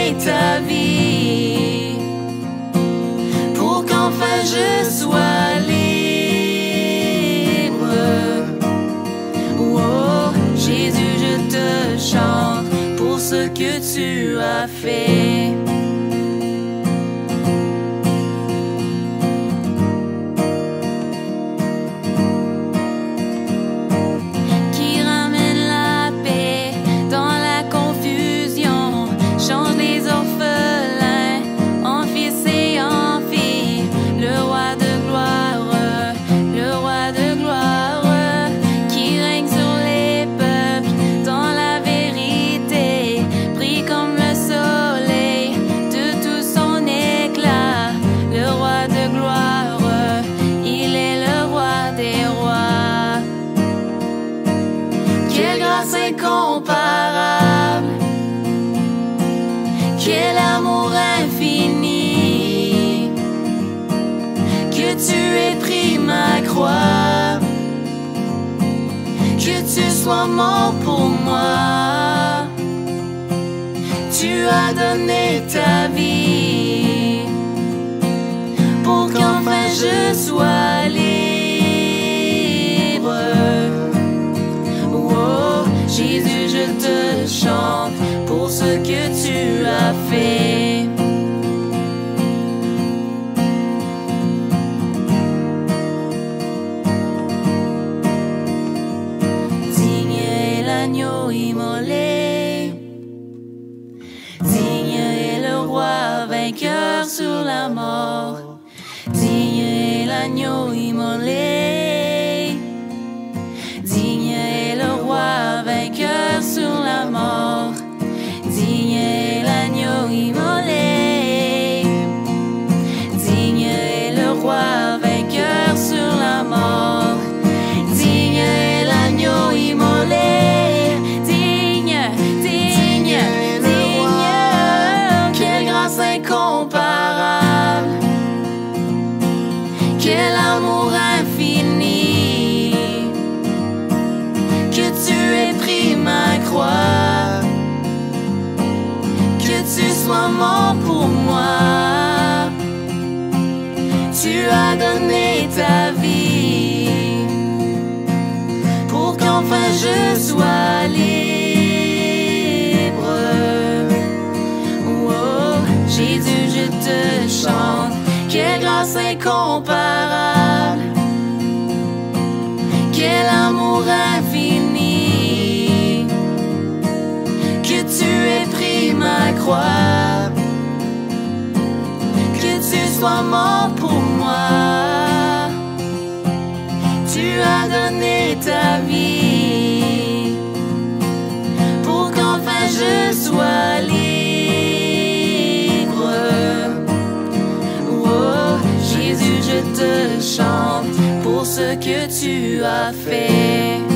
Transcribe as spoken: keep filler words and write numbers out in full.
donné ta vie pour qu'enfin je sois libre. Oh, Jésus, je te chante pour ce que tu as fait. Incomparable, quel amour infini, que tu aies pris ma croix, que tu sois mort pour moi. Tu as donné ta vie pour qu'enfin je sois libre. Jésus, je te chante pour ce que tu as fait. Digne est l'agneau immolé, digne est le roi vainqueur sur la mort. Digne est l'agneau immolé, digne est le roi vainqueur sur la mort. Digne est l'agneau immolé, digne est le roi vainqueur sur la mort. Digne est l'agneau immolé, digne, digne, digne. Quelle grâce incomparable, quel amour infini, que tu aies pris ma croix, que tu sois mort pour moi. Tu as donné ta vie pour qu'enfin je sois libre. Oh, Jésus, je te chante, quelle grâce incomparable, quel amour infini, que tu aies pris ma croix, que tu sois mort pour moi. Tu as donné ta vie pour qu'enfin je sois libre. Oh, Jésus, je te chante pour ce que tu as fait.